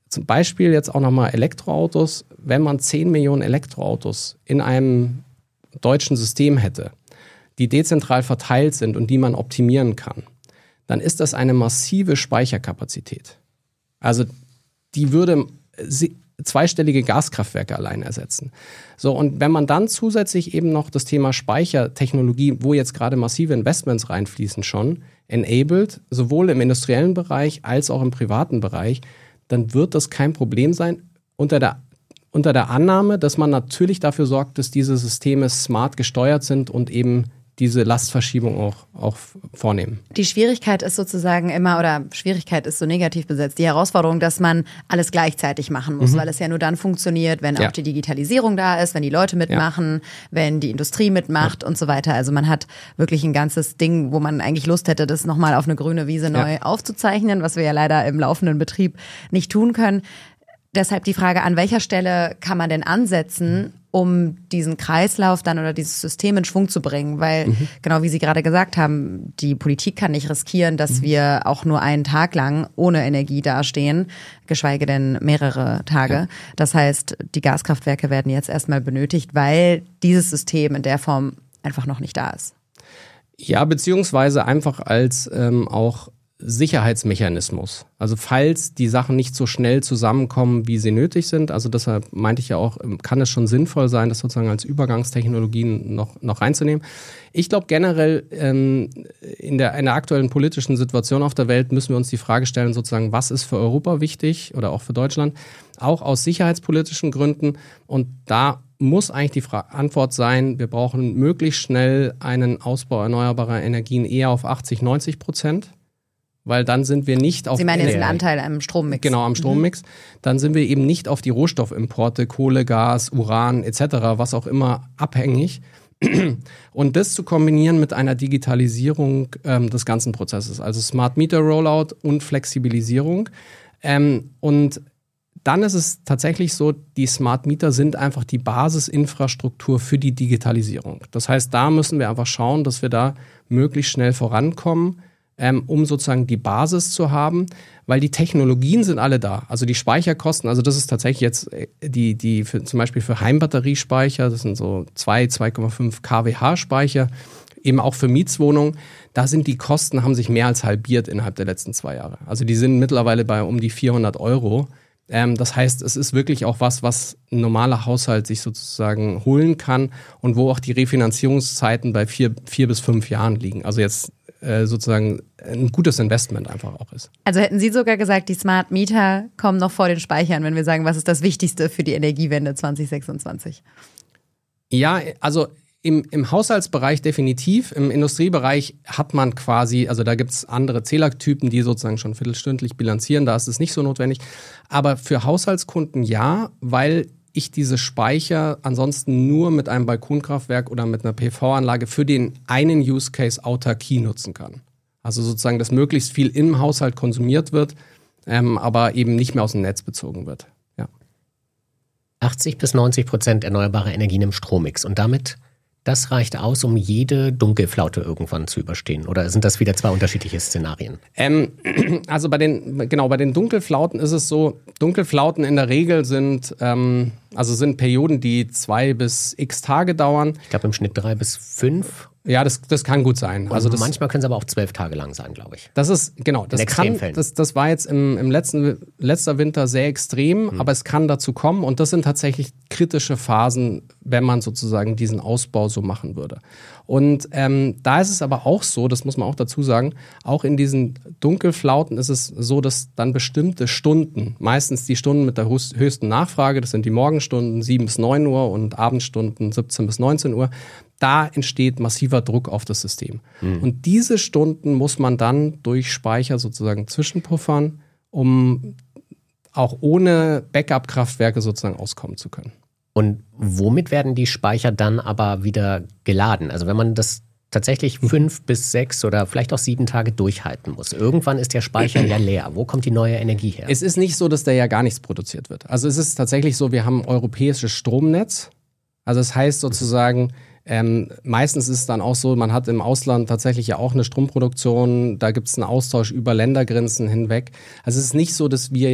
C: zum Beispiel jetzt auch nochmal Elektroautos, wenn man zehn Millionen Elektroautos in einem deutschen System hätte, die dezentral verteilt sind und die man optimieren kann, dann ist das eine massive Speicherkapazität. Also die würde zweistellige Gaskraftwerke allein ersetzen. So, und wenn man dann zusätzlich eben noch das Thema Speichertechnologie, wo jetzt gerade massive Investments reinfließen schon, enabled, sowohl im industriellen Bereich als auch im privaten Bereich, dann wird das kein Problem sein, unter der, unter der Annahme, dass man natürlich dafür sorgt, dass diese Systeme smart gesteuert sind und eben diese Lastverschiebung auch, auch vornehmen.
A: Die Schwierigkeit ist sozusagen immer, oder Schwierigkeit ist so negativ besetzt, die Herausforderung, dass man alles gleichzeitig machen muss, mhm. weil es ja nur dann funktioniert, wenn ja. auch die Digitalisierung da ist, wenn die Leute mitmachen, ja. wenn die Industrie mitmacht ja. und so weiter. Also man hat wirklich ein ganzes Ding, wo man eigentlich Lust hätte, das nochmal auf eine grüne Wiese neu ja. aufzuzeichnen, was wir ja leider im laufenden Betrieb nicht tun können. Deshalb die Frage, an welcher Stelle kann man denn ansetzen, um diesen Kreislauf dann oder dieses System in Schwung zu bringen? Weil, mhm. genau wie Sie gerade gesagt haben, die Politik kann nicht riskieren, dass mhm. wir auch nur einen Tag lang ohne Energie dastehen, geschweige denn mehrere Tage. Ja. Das heißt, die Gaskraftwerke werden jetzt erstmal benötigt, weil dieses System in der Form einfach noch nicht da ist.
C: Ja, beziehungsweise einfach als ähm, auch Sicherheitsmechanismus. Also falls die Sachen nicht so schnell zusammenkommen, wie sie nötig sind, also deshalb meinte ich ja auch, kann es schon sinnvoll sein, das sozusagen als Übergangstechnologien noch, noch reinzunehmen. Ich glaube generell ähm, in, der, in der aktuellen politischen Situation auf der Welt müssen wir uns die Frage stellen, sozusagen, was ist für Europa wichtig oder auch für Deutschland, auch aus sicherheitspolitischen Gründen, und da muss eigentlich die Fra- Antwort sein, wir brauchen möglichst schnell einen Ausbau erneuerbarer Energien eher auf achtzig, neunzig Prozent. Weil dann sind wir nicht auf...
A: Sie meinen jetzt den Anteil am Strommix.
C: Genau, am Strommix. Mhm. Dann sind wir eben nicht auf die Rohstoffimporte, Kohle, Gas, Uran et cetera, was auch immer, abhängig. Und das zu kombinieren mit einer Digitalisierung ähm, des ganzen Prozesses, also Smart Meter Rollout und Flexibilisierung. Ähm, und dann ist es tatsächlich so, die Smart Meter sind einfach die Basisinfrastruktur für die Digitalisierung. Das heißt, da müssen wir einfach schauen, dass wir da möglichst schnell vorankommen, Ähm, um sozusagen die Basis zu haben, weil die Technologien sind alle da. Also die Speicherkosten, also das ist tatsächlich jetzt die, die für, zum Beispiel für Heimbatteriespeicher, das sind so zwei, zwei Komma fünf Kilowatt Speicher, eben auch für Mietswohnungen, da sind die Kosten, haben sich mehr als halbiert innerhalb der letzten zwei Jahre. Also die sind mittlerweile bei um die vierhundert Euro. Ähm, das heißt, es ist wirklich auch was, was ein normaler Haushalt sich sozusagen holen kann und wo auch die Refinanzierungszeiten bei vier, vier bis fünf Jahren liegen. Also jetzt sozusagen ein gutes Investment einfach auch ist.
A: Also hätten Sie sogar gesagt, die Smart Meter kommen noch vor den Speichern, wenn wir sagen, was ist das Wichtigste für die Energiewende zwanzig sechsundzwanzig?
C: Ja, also im, im Haushaltsbereich definitiv. Im Industriebereich hat man quasi, also da gibt es andere Zählertypen, die sozusagen schon viertelstündlich bilanzieren, da ist es nicht so notwendig. Aber für Haushaltskunden ja, weil ich diese Speicher ansonsten nur mit einem Balkonkraftwerk oder mit einer P V-Anlage für den einen Use Case Autarkie nutzen kann. Also sozusagen, dass möglichst viel im Haushalt konsumiert wird, ähm, aber eben nicht mehr aus dem Netz bezogen wird. Ja.
B: achtzig bis neunzig Prozent erneuerbare Energien im Strommix und damit, das reicht aus, um jede Dunkelflaute irgendwann zu überstehen? Oder sind das wieder zwei unterschiedliche Szenarien?
C: Ähm, also bei den, genau, bei den Dunkelflauten ist es so, Dunkelflauten in der Regel sind, ähm, also sind Perioden, die zwei bis x Tage dauern.
B: Ich glaube im Schnitt drei bis fünf.
C: Ja, das, das kann gut sein.
B: Und
C: also das,
B: manchmal können es aber auch zwölf Tage lang sein, glaube ich.
C: Das ist, genau, das kann, das, das war jetzt im, im letzten letzter Winter sehr extrem, mhm. aber es kann dazu kommen und das sind tatsächlich kritische Phasen, wenn man sozusagen diesen Ausbau so machen würde. Und ähm, da ist es aber auch so, das muss man auch dazu sagen, auch in diesen Dunkelflauten ist es so, dass dann bestimmte Stunden, meistens die Stunden mit der höchsten Nachfrage, das sind die Morgenstunden sieben bis neun Uhr und Abendstunden siebzehn bis neunzehn Uhr, da entsteht massiver Druck auf das System. Mhm. Und diese Stunden muss man dann durch Speicher sozusagen zwischenpuffern, um auch ohne Backup-Kraftwerke sozusagen auskommen zu können.
B: Und womit werden die Speicher dann aber wieder geladen? Also wenn man das tatsächlich fünf bis sechs oder vielleicht auch sieben Tage durchhalten muss. Irgendwann ist der Speicher ja leer. Wo kommt die neue Energie her?
C: Es ist nicht so, dass da ja gar nichts produziert wird. Also es ist tatsächlich so, wir haben ein europäisches Stromnetz. Also es heißt sozusagen, Ähm, meistens ist es dann auch so, man hat im Ausland tatsächlich ja auch eine Stromproduktion, da gibt es einen Austausch über Ländergrenzen hinweg. Also es ist nicht so, dass wir jetzt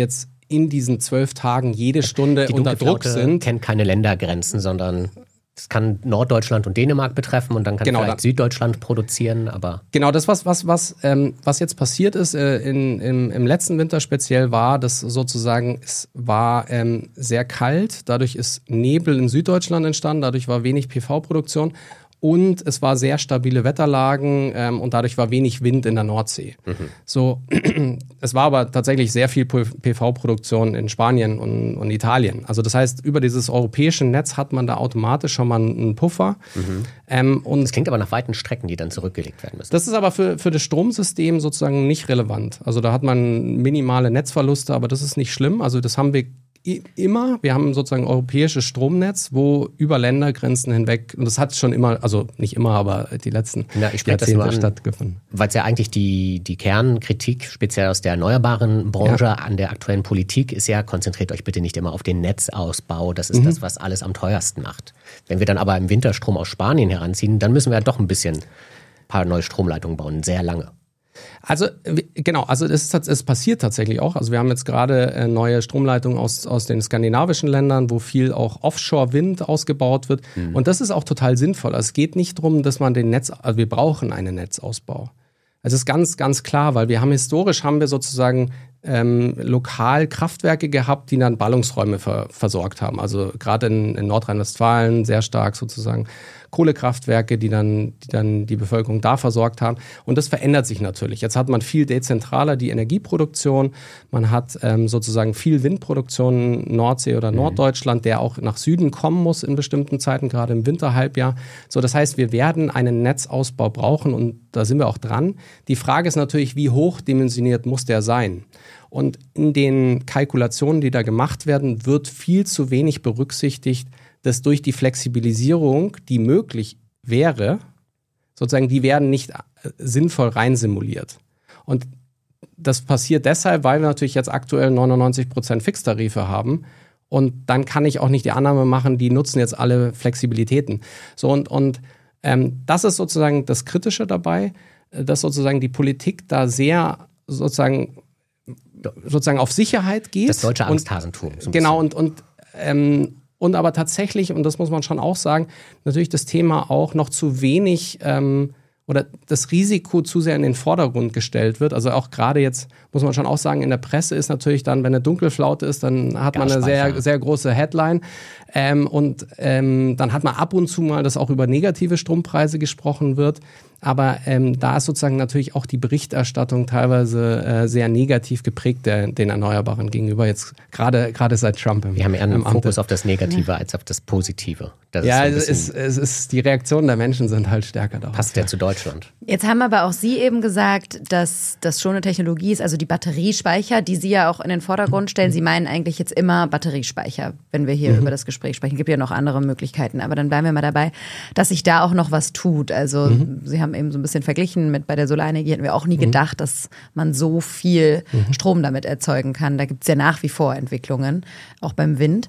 C: in diesen zwölf Tagen jede Stunde
B: Die
C: unter Druck
B: Dunkelflaute
C: sind.
B: kennt keine Ländergrenzen, sondern es kann Norddeutschland und Dänemark betreffen und dann kann
C: Genau,
B: vielleicht
C: dann.
B: Süddeutschland produzieren, aber
C: Genau, das, was, was, was, ähm, was jetzt passiert ist äh, in, im, im letzten Winter speziell war, dass sozusagen es war ähm, sehr kalt, dadurch ist Nebel in Süddeutschland entstanden, dadurch war wenig P V-Produktion und es war sehr stabile Wetterlagen ähm, und dadurch war wenig Wind in der Nordsee. Mhm. So, es war aber tatsächlich sehr viel P V-Produktion in Spanien und, und Italien. Also das heißt, über dieses europäische Netz hat man da automatisch schon mal einen Puffer. Mhm. Ähm, und
B: das klingt aber nach weiten Strecken, die dann zurückgelegt werden müssen.
C: Das ist aber für, für das Stromsystem sozusagen nicht relevant. Also da hat man minimale Netzverluste, aber das ist nicht schlimm. Also das haben wir immer. Wir haben sozusagen ein europäisches Stromnetz, wo über Ländergrenzen hinweg, und das hat schon immer, also nicht immer, aber die letzten
B: ja, ich Jahrzehnte
C: stattgefunden.
B: Weil es ja eigentlich die, die Kernkritik, speziell aus der erneuerbaren Branche, ja. an der aktuellen Politik ist ja, konzentriert euch bitte nicht immer auf den Netzausbau. Das ist mhm. das, was alles am teuersten macht. Wenn wir dann aber im Winter Strom aus Spanien heranziehen, dann müssen wir ja doch ein bisschen ein paar neue Stromleitungen bauen, sehr lange.
C: Also genau, also es, es passiert tatsächlich auch. Also wir haben jetzt gerade äh, neue Stromleitungen aus, aus den skandinavischen Ländern, wo viel auch Offshore-Wind ausgebaut wird. Mhm. Und das ist auch total sinnvoll. Also es geht nicht darum, dass man den Netz, also wir brauchen einen Netzausbau. Es ist ganz, ganz klar, weil wir haben historisch haben wir sozusagen ähm, lokal Kraftwerke gehabt, die dann Ballungsräume ver, versorgt haben. Also gerade in, in Nordrhein-Westfalen sehr stark sozusagen Kohlekraftwerke, die dann, die dann die Bevölkerung da versorgt haben. Und das verändert sich natürlich. Jetzt hat man viel dezentraler die Energieproduktion. Man hat ähm, sozusagen viel Windproduktion in Nordsee oder Norddeutschland, der auch nach Süden kommen muss in bestimmten Zeiten, gerade im Winterhalbjahr. So, das heißt, wir werden einen Netzausbau brauchen und da sind wir auch dran. Die Frage ist natürlich, wie hochdimensioniert muss der sein? Und in den Kalkulationen, die da gemacht werden, wird viel zu wenig berücksichtigt, dass durch die Flexibilisierung, die möglich wäre, sozusagen, die werden nicht sinnvoll reinsimuliert. Und das passiert deshalb, weil wir natürlich jetzt aktuell neunundneunzig Prozent Fixtarife haben. Und dann kann ich auch nicht die Annahme machen, die nutzen jetzt alle Flexibilitäten. So, und, und ähm, das ist sozusagen das Kritische dabei, dass sozusagen die Politik da sehr sozusagen, sozusagen auf Sicherheit geht.
B: Das deutsche Angsthasentum.
C: So genau, und, und ähm, Und aber tatsächlich, und das muss man schon auch sagen, natürlich das Thema auch noch zu wenig ähm, oder das Risiko zu sehr in den Vordergrund gestellt wird. Also auch gerade jetzt, muss man schon auch sagen, in der Presse ist natürlich dann, wenn eine Dunkelflaute ist, dann hat man eine sehr, sehr große Headline. Ähm, und ähm, dann hat man ab und zu mal, dass auch über negative Strompreise gesprochen wird. Aber ähm, da ist sozusagen natürlich auch die Berichterstattung teilweise äh, sehr negativ geprägt der, den Erneuerbaren gegenüber, jetzt gerade gerade seit Trump. Im,
B: Wir haben eher einen Fokus auf das Negative ja. als auf das Positive. Das
C: ja,
B: ist so
C: es, ist, es ist, die Reaktionen der Menschen sind halt stärker darauf.
B: Passt ja, ja zu Deutschland.
A: Jetzt haben aber auch Sie eben gesagt, dass das schon eine Technologie ist, also die Batteriespeicher, die Sie ja auch in den Vordergrund stellen. Sie meinen eigentlich jetzt immer Batteriespeicher, wenn wir hier mhm. über das Gespräch sprechen. Es gibt ja noch andere Möglichkeiten, aber dann bleiben wir mal dabei, dass sich da auch noch was tut. Also mhm. Sie haben eben so ein bisschen verglichen mit bei der Solarenergie, hätten wir auch nie mhm. gedacht, dass man so viel mhm. Strom damit erzeugen kann. Da gibt es ja nach wie vor Entwicklungen, auch beim Wind.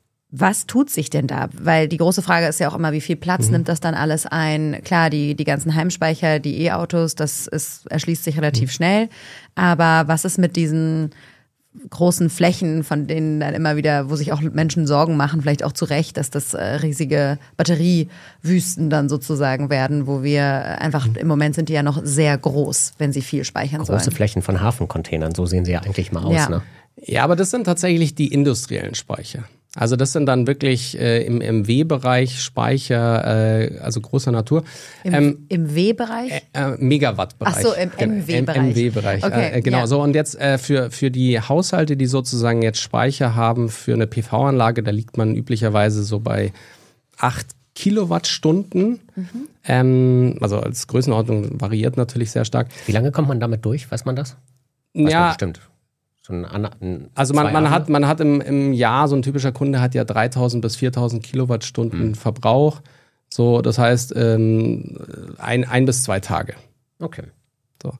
A: Was tut sich denn da? Weil die große Frage ist ja auch immer, wie viel Platz mhm. nimmt das dann alles ein? Klar, die, die ganzen Heimspeicher, die E-Autos, das ist, erschließt sich relativ mhm. schnell. Aber was ist mit diesen großen Flächen, von denen dann immer wieder, wo sich auch Menschen Sorgen machen, vielleicht auch zu Recht, dass das äh, riesige Batteriewüsten dann sozusagen werden, wo wir einfach, im Moment sind die ja noch sehr groß, wenn sie viel speichern
B: Große
A: sollen.
B: Große Flächen von Hafencontainern, so sehen sie ja eigentlich mal aus.
A: Ja.
B: Ne?
C: Ja, aber das sind tatsächlich die industriellen Speicher. Also das sind dann wirklich äh, im M W-Bereich Speicher, äh, also großer Natur.
A: Im,
C: ähm,
A: im W-Bereich?
C: Äh, äh, Megawatt-Bereich.
A: Ach so, im M W-Bereich.
C: Im M W-Bereich,
A: okay,
C: äh, genau.
A: Ja.
C: So, und jetzt äh, für, für die Haushalte, die sozusagen jetzt Speicher haben für eine P V-Anlage, da liegt man üblicherweise so bei acht Kilowattstunden. Mhm. Ähm, also als Größenordnung variiert natürlich sehr stark.
B: Wie lange kommt man damit durch? Weiß man das? Weiß
C: ja,
B: man bestimmt. So ein, ein,
C: also man, man hat, man hat im, im Jahr, so ein typischer Kunde hat ja dreitausend bis viertausend Kilowattstunden mhm. Verbrauch. So, das heißt ähm, ein, ein bis zwei Tage.
B: Okay.
C: So.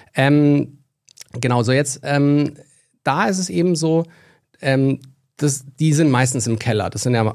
C: Ähm, genau, so jetzt, ähm, da ist es eben so, ähm, das, die sind meistens im Keller. Das sind ja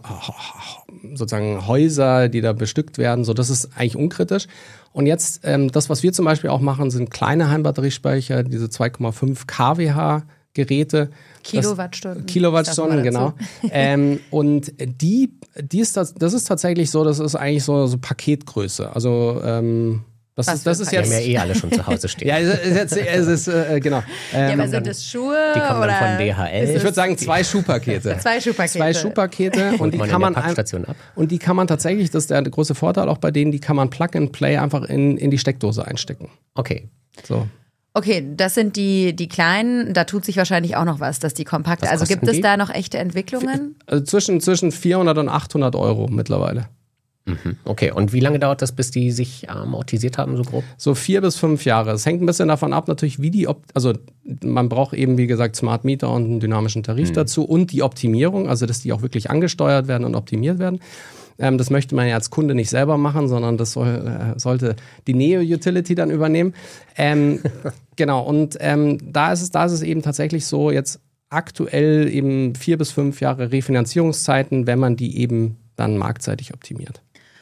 C: sozusagen Häuser, die da bestückt werden. So, das ist eigentlich unkritisch. Und jetzt, ähm, das, was wir zum Beispiel auch machen, sind kleine Heimbatteriespeicher, diese zwei Komma fünf Kilowatt Geräte.
A: Kilowattstunden.
C: Das, Kilowattstunden, genau. ähm, und die, die ist das, das ist tatsächlich so, das ist eigentlich so, so Paketgröße. Also ähm, das
A: Was
C: ist, das ist
B: Die
C: jetzt.
B: haben ja eh alle schon zu Hause stehen.
C: Ja, es ist jetzt, es ist, äh, genau.
A: Ja,
C: Ähm,
A: aber sind das Schuhe?
B: Die kommen
A: oder
B: dann von D H L.
A: ist
C: ich
A: es-
C: würde sagen zwei Schuhpakete.
A: Zwei Schuhpakete.
C: Zwei Schuhpakete und
B: Holt
C: die
B: man
C: kann
B: in der
C: man ein-
B: Packstation ab.
C: und die kann man tatsächlich, das ist der große Vorteil auch bei denen, die kann man Plug and Play einfach in, in die Steckdose einstecken.
B: Okay.
C: So.
A: Okay, das sind die, die kleinen, da tut sich wahrscheinlich auch noch was, dass die kompakt.
B: Was
A: Also
B: kosten
A: gibt es
B: die?
A: da noch echte Entwicklungen?
C: Also zwischen, zwischen vierhundert und achthundert Euro mittlerweile.
B: Mhm. Okay, und wie lange dauert das, bis die sich amortisiert haben, so grob?
C: So vier bis fünf Jahre. Es hängt ein bisschen davon ab, natürlich, wie die, Op also man braucht eben, wie gesagt, Smart Meter und einen dynamischen Tarif dazu und die Optimierung, also dass die auch wirklich angesteuert werden und optimiert werden. Ähm, das möchte man ja als Kunde nicht selber machen, sondern das soll, äh, sollte die Neo-Utility dann übernehmen. Ähm, genau, und ähm, da ist es, da ist es eben tatsächlich so, jetzt aktuell eben vier bis fünf Jahre Refinanzierungszeiten, wenn man die eben dann marktseitig optimiert.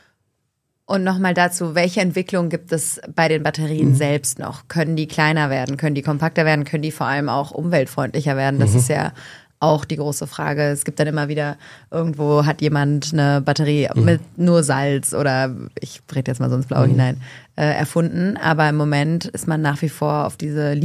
A: Und nochmal dazu, welche Entwicklung gibt es bei den Batterien
C: Mhm.
A: selbst noch? Können die kleiner werden? Können die kompakter werden? Können die vor allem auch umweltfreundlicher werden? Das
C: Mhm.
A: ist ja auch die große Frage. Es gibt dann immer wieder, irgendwo hat jemand eine Batterie
C: Mhm.
A: mit nur Salz oder ich rede jetzt mal so ins Blaue hinein, äh, erfunden. Aber im Moment ist man nach wie vor auf diese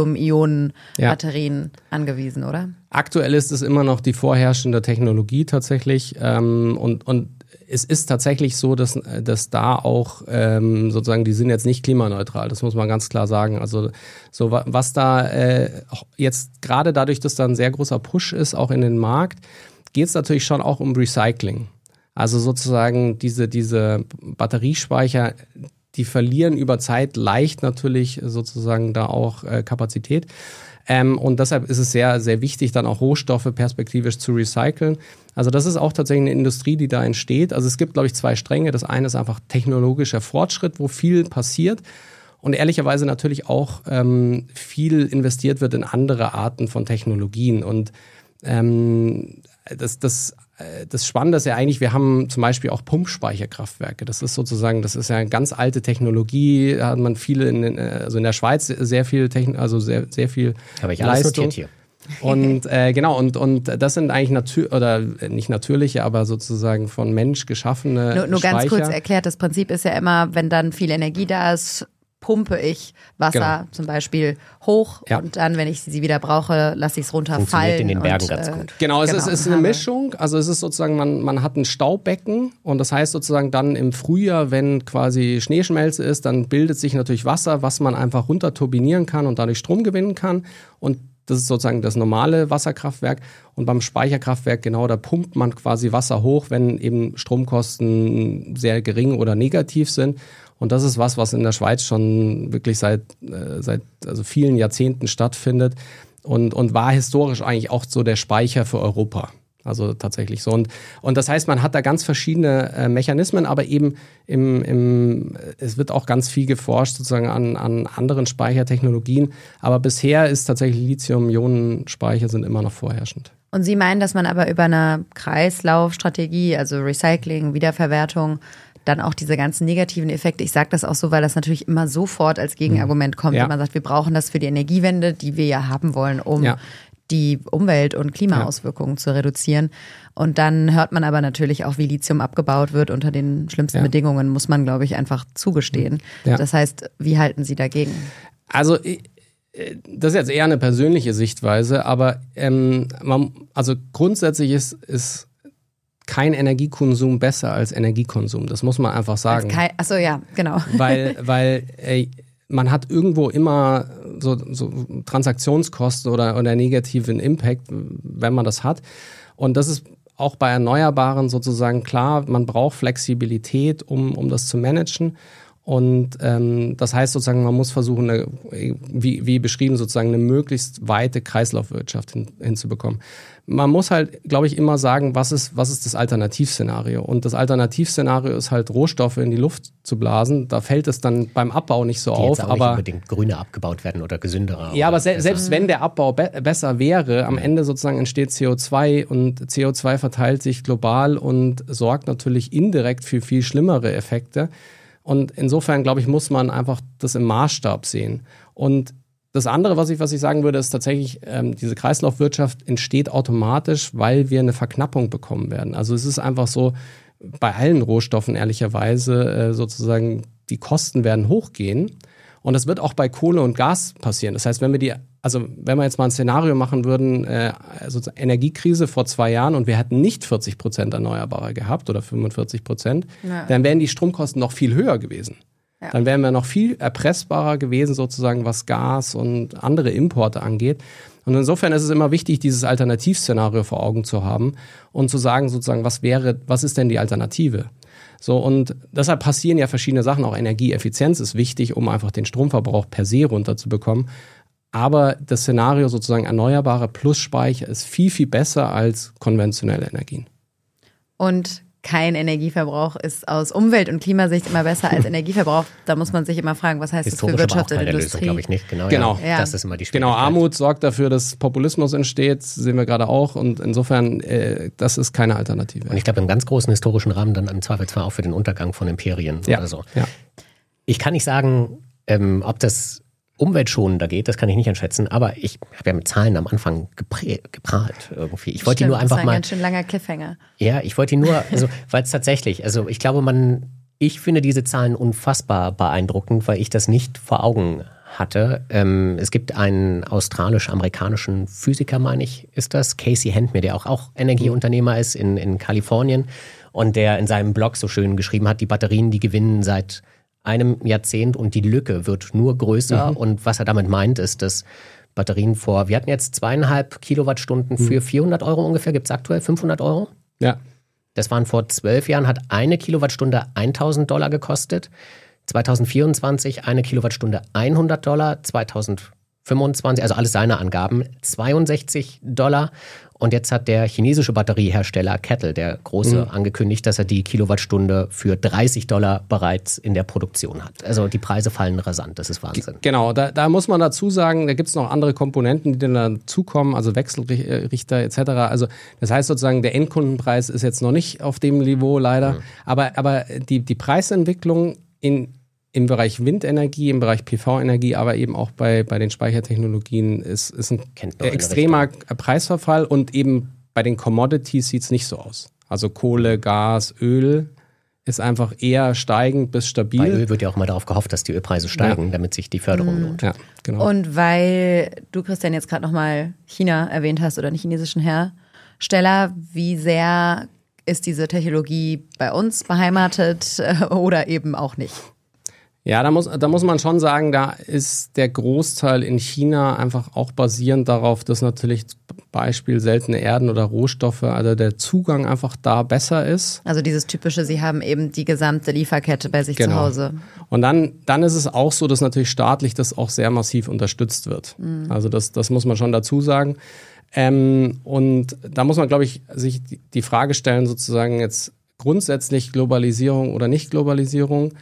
A: Lithium-Ionen-Batterien angewiesen, oder?
C: Aktuell ist es immer noch die vorherrschende Technologie tatsächlich ähm, und, und es ist tatsächlich so, dass, dass da auch ähm, sozusagen, die sind jetzt nicht klimaneutral, das muss man ganz klar sagen. Also so was da äh, jetzt gerade dadurch, dass da ein sehr großer Push ist, auch in den Markt, geht es natürlich schon auch um Recycling. Also sozusagen diese, diese Batteriespeicher, die verlieren über Zeit leicht natürlich sozusagen da auch äh, Kapazität. Ähm, und deshalb ist es sehr, sehr wichtig, dann auch Rohstoffe perspektivisch zu recyceln. Also das ist auch tatsächlich eine Industrie, die da entsteht. Also es gibt, glaube ich, zwei Stränge. Das eine ist einfach technologischer Fortschritt, wo viel passiert. Und ehrlicherweise natürlich auch ähm, viel investiert wird in andere Arten von Technologien. Und ähm, das, das, das Spannende ist ja eigentlich, wir haben zum Beispiel auch Pumpspeicherkraftwerke. Das ist sozusagen, das ist ja eine ganz alte Technologie. Da hat man viele, in, also in der Schweiz sehr viel Technik, also sehr, sehr viel
B: Habe ich alles
C: Leistung.
B: notiert hier.
C: Und äh, genau, und, und das sind eigentlich natür oder nicht natürliche, aber sozusagen von Mensch geschaffene
A: Nur, nur ganz
C: Speicher.
A: kurz erklärt, das Prinzip ist ja immer, wenn dann viel Energie da ist, pumpe ich Wasser
C: Genau.
A: zum Beispiel hoch
C: Ja.
A: und dann, wenn ich sie wieder brauche, lasse ich es runterfallen.
B: Funktioniert in den Bergen
A: und,
B: ganz
A: äh,
B: gut.
C: Genau, es
A: Genau,
C: ist, es ist eine
A: habe-
C: Mischung. Also es ist sozusagen, man, man hat ein Staubbecken und das heißt sozusagen dann im Frühjahr, wenn quasi Schneeschmelze ist, dann bildet sich natürlich Wasser, was man einfach runter turbinieren kann und dadurch Strom gewinnen kann. Und das ist sozusagen das normale Wasserkraftwerk. Und beim Speicherkraftwerk, genau, da pumpt man quasi Wasser hoch, wenn eben Stromkosten sehr gering oder negativ sind. Und das ist was, was in der Schweiz schon wirklich seit, äh, seit also vielen Jahrzehnten stattfindet und, und war historisch eigentlich auch so der Speicher für Europa. Also tatsächlich so. Und, und das heißt, man hat da ganz verschiedene äh, Mechanismen, aber eben im, im, es wird auch ganz viel geforscht sozusagen an, an anderen Speichertechnologien. Aber bisher ist tatsächlich Lithium-Ionen-Speicher sind immer noch vorherrschend.
A: Und Sie meinen, dass man aber über eine Kreislaufstrategie, also Recycling, Wiederverwertung, dann auch diese ganzen negativen Effekte, ich sage das auch so, weil das natürlich immer sofort als Gegenargument kommt,
C: Ja.
A: wenn man sagt, wir brauchen das für die Energiewende, die wir ja haben wollen, um
C: Ja.
A: die Umwelt- und Klimaauswirkungen zu reduzieren. Und dann hört man aber natürlich auch, wie Lithium abgebaut wird unter den schlimmsten
C: Ja.
A: Bedingungen, muss man, glaube ich, einfach zugestehen.
C: Ja.
A: Das heißt, wie halten Sie dagegen?
C: Also ich- das ist jetzt eher eine persönliche Sichtweise, aber ähm, man, also grundsätzlich ist, ist kein Energiekonsum besser als Energiekonsum. Das muss man einfach sagen.
A: Als Kai- Achso, ja, genau.
C: weil weil äh, man hat irgendwo immer so, so Transaktionskosten oder, oder negativen Impact, wenn man das hat. Und das ist auch bei Erneuerbaren sozusagen klar, man braucht Flexibilität, um, um das zu managen. Und ähm, das heißt sozusagen, man muss versuchen, eine, wie, wie beschrieben, sozusagen eine möglichst weite Kreislaufwirtschaft hin, hinzubekommen. Man muss halt, glaube ich, immer sagen, was ist, was ist das Alternativszenario? Und das Alternativszenario ist halt, Rohstoffe in die Luft zu blasen. Da fällt es dann beim Abbau nicht so
B: Die
C: auf.
B: jetzt auch
C: aber
B: nicht unbedingt grüner abgebaut werden oder gesünderer.
C: ja,
B: oder
C: aber se
B: besser.
C: selbst wenn der Abbau be besser wäre, am Ende sozusagen entsteht C O zwei und C O zwei verteilt sich global und sorgt natürlich indirekt für viel schlimmere Effekte. Und insofern, glaube ich, muss man einfach das im Maßstab sehen. Und das andere, was ich, was ich sagen würde, ist tatsächlich, ähm, diese Kreislaufwirtschaft entsteht automatisch, weil wir eine Verknappung bekommen werden. Also es ist einfach so, bei allen Rohstoffen ehrlicherweise äh, sozusagen, die Kosten werden hochgehen. Und das wird auch bei Kohle und Gas passieren. Das heißt, wenn wir die, also wenn wir jetzt mal ein Szenario machen würden, äh, also Energiekrise vor zwei Jahren und wir hätten nicht vierzig Prozent Erneuerbare gehabt oder fünfundvierzig Prozent, ja. dann wären die Stromkosten noch viel höher gewesen. Ja. Dann wären wir noch viel erpressbarer gewesen, sozusagen, was Gas und andere Importe angeht. Und insofern ist es immer wichtig, dieses Alternativszenario vor Augen zu haben und zu sagen, sozusagen, was wäre, was ist denn die Alternative? So, und deshalb passieren ja verschiedene Sachen. Auch Energieeffizienz ist wichtig, um einfach den Stromverbrauch per se runterzubekommen. Aber das Szenario sozusagen Erneuerbare plus Speicher ist viel, viel besser als konventionelle Energien.
A: Und kein Energieverbrauch ist aus Umwelt- und Klimasicht immer besser als Energieverbrauch. Da muss man sich immer fragen, was heißt das für Wirtschaft und Industrie?
B: glaube ich nicht. Genau,
C: genau.
B: Ja. Das ist immer die
C: Genau, Armut sorgt dafür, dass Populismus entsteht, sehen wir gerade auch. Und insofern, äh, das ist keine Alternative.
B: Und ich glaube, im ganz großen historischen Rahmen dann im Zweifelsfall auch für den Untergang von Imperien
C: ja.
B: oder so.
C: Ja.
B: Ich kann nicht sagen, ähm, ob das umweltschonender geht, das kann ich nicht einschätzen, aber ich habe ja mit Zahlen am Anfang geprä- geprahlt irgendwie. Ich wollte die nur einfach
A: das war ein
B: mal.
A: Ganz schön langer Cliffhanger.
B: Ja, ich wollte die nur, also weil es tatsächlich, also ich glaube, man, ich finde diese Zahlen unfassbar beeindruckend, weil ich das nicht vor Augen hatte. Ähm, es gibt einen australisch-amerikanischen Physiker, meine ich, ist das, Casey Handmer, der auch, auch Energieunternehmer ist in, in Kalifornien und der in seinem Blog so schön geschrieben hat, die Batterien, die gewinnen seit einem Jahrzehnt und die Lücke wird nur größer. Mhm. Und was er damit meint, ist, dass Batterien vor, wir hatten jetzt zweieinhalb Kilowattstunden für vierhundert Euro ungefähr, gibt es aktuell fünfhundert Euro?
C: Ja.
B: Das waren vor zwölf Jahren, hat eine Kilowattstunde eintausend Dollar gekostet. zwanzig vierundzwanzig eine Kilowattstunde hundert Dollar, zwanzig fünfundzwanzig, also alles seine Angaben, zweiundsechzig Dollar. Und jetzt hat der chinesische Batteriehersteller Kettle, der große, mhm. angekündigt, dass er die Kilowattstunde für dreißig Dollar bereits in der Produktion hat. Also die Preise fallen rasant, das ist Wahnsinn.
C: Genau, da, da muss man dazu sagen, da gibt es noch andere Komponenten, die dann dazukommen, also Wechselrichter et cetera. Also das heißt sozusagen, der Endkundenpreis ist jetzt noch nicht auf dem Niveau leider, mhm. aber, aber die, die Preisentwicklung in im Bereich Windenergie, im Bereich P V-Energie, aber eben auch bei, bei den Speichertechnologien ist, ist ein extremer Preisverfall und eben bei den Commodities sieht es nicht so aus. Also Kohle, Gas, Öl ist einfach eher steigend bis stabil.
B: Bei Öl wird ja auch mal darauf gehofft, dass die Ölpreise steigen, ja. damit sich die Förderung mhm. lohnt.
C: Ja, genau.
A: Und weil du, Christian, jetzt gerade nochmal China erwähnt hast oder einen chinesischen Hersteller, wie sehr ist diese Technologie bei uns beheimatet oder eben auch nicht?
C: Ja, da muss, da muss man schon sagen, da ist der Großteil in China einfach auch basierend darauf, dass natürlich Beispiel seltene Erden oder Rohstoffe, also der Zugang einfach da besser ist.
A: Also dieses typische, sie haben eben die gesamte Lieferkette bei sich
C: genau.
A: zu Hause.
C: Und dann, dann ist es auch so, dass natürlich staatlich das auch sehr massiv unterstützt wird. Mhm. Also das, das muss man schon dazu sagen. Ähm, und da muss man, glaube ich, sich die Frage stellen, sozusagen jetzt grundsätzlich Globalisierung oder nicht Globalisierung.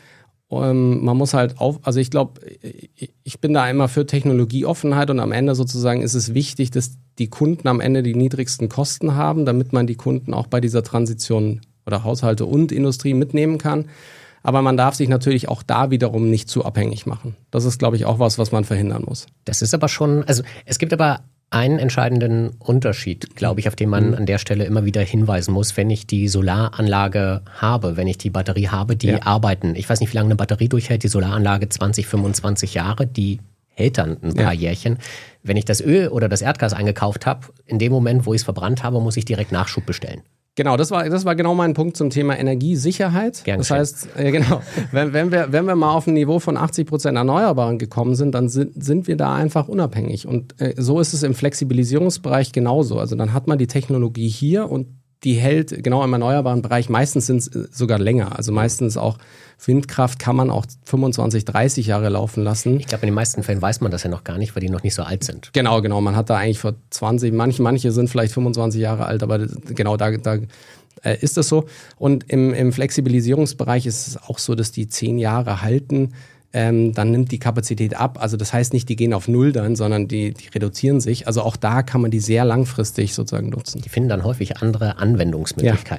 C: Um, man muss halt auf, also ich glaube, ich bin da immer für Technologieoffenheit und am Ende sozusagen ist es wichtig, dass die Kunden am Ende die niedrigsten Kosten haben, damit man die Kunden auch bei dieser Transition oder Haushalte und Industrie mitnehmen kann. Aber man darf sich natürlich auch da wiederum nicht zu abhängig machen. Das ist, glaube ich, auch was, was man verhindern muss.
B: Das ist aber schon, also es gibt aber einen entscheidenden Unterschied, glaube ich, auf den man an der Stelle immer wieder hinweisen muss, wenn ich die Solaranlage habe, wenn ich die Batterie habe, die ja. arbeiten. Ich weiß nicht, wie lange eine Batterie durchhält, die Solaranlage zwanzig, fünfundzwanzig Jahre, die hält dann ein paar ja. Jährchen. Wenn ich das Öl oder das Erdgas eingekauft habe, in dem Moment, wo ich es verbrannt habe, muss ich direkt Nachschub bestellen.
C: Genau, das war, das war genau mein Punkt zum Thema Energiesicherheit.
B: Gern
C: das
B: schön.
C: heißt, äh, genau, wenn, wenn, wir, wenn wir mal auf ein Niveau von achtzig Prozent Erneuerbaren gekommen sind, dann sind, sind wir da einfach unabhängig. Und äh, so ist es im Flexibilisierungsbereich genauso. Also dann hat man die Technologie hier und die hält genau im erneuerbaren Bereich, meistens sind es sogar länger. Also meistens auch Windkraft kann man auch fünfundzwanzig, dreißig Jahre laufen lassen.
B: Ich glaube, in den meisten Fällen weiß man das ja noch gar nicht, weil die noch nicht so alt sind.
C: Genau, genau. Man hat da eigentlich vor zwanzig, manche, manche sind vielleicht fünfundzwanzig Jahre alt, aber genau da, da äh, ist das so. Und im, im Flexibilisierungsbereich ist es auch so, dass die zehn Jahre halten. Ähm, dann nimmt die Kapazität ab. Also das heißt nicht, die gehen auf Null dann, sondern die, die reduzieren sich. Also auch da kann man die sehr langfristig sozusagen nutzen.
B: Die finden dann häufig andere Anwendungsmöglichkeiten.
C: Ja.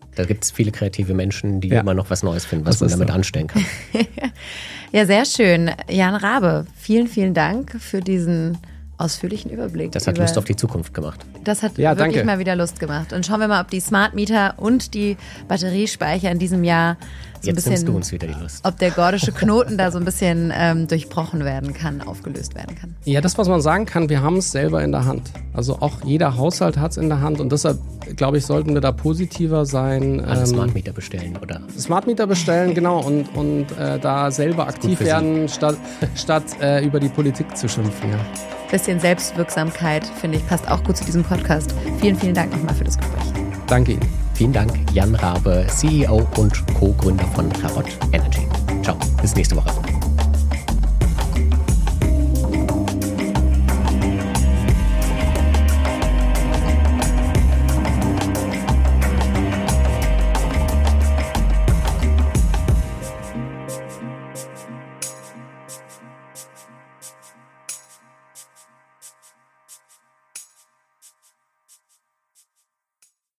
B: Da gibt es viele kreative Menschen, die
C: Ja.
B: immer noch was Neues finden, was
C: Das
B: man
C: ist
B: damit
C: so.
B: anstellen kann.
A: Ja, sehr schön. Jan Rabe, vielen, vielen Dank für diesen ausführlichen Überblick.
B: Das hat
A: über,
B: Lust auf die Zukunft gemacht.
A: Das hat
C: Ja,
A: wirklich
C: danke.
A: mal wieder Lust gemacht. Und schauen wir mal, ob die Smart Meter und die Batteriespeicher in diesem Jahr so ein
B: Jetzt nimmst du
A: bisschen,
B: uns wieder die Lust.
A: ob der gordische Knoten da so ein bisschen ähm, durchbrochen werden kann, aufgelöst werden kann.
C: Ja, das, was man sagen kann, wir haben es selber in der Hand. Also auch jeder Haushalt hat es in der Hand und deshalb, glaube ich, sollten wir da positiver sein.
B: Alle
C: ähm,
B: Smart Meter bestellen, oder?
C: Smart Meter bestellen, genau, und, und äh, da selber aktiv
B: für Sie.
C: werden, statt, statt äh, über die Politik zu schimpfen. Ja.
A: Bisschen Selbstwirksamkeit, finde ich, passt auch gut zu diesem Podcast. Vielen, vielen Dank nochmal für das Gespräch.
C: Danke Ihnen.
B: Vielen Dank, Jan Rabe, C E O und Co-Gründer von Carrot Energy. Ciao, bis nächste Woche.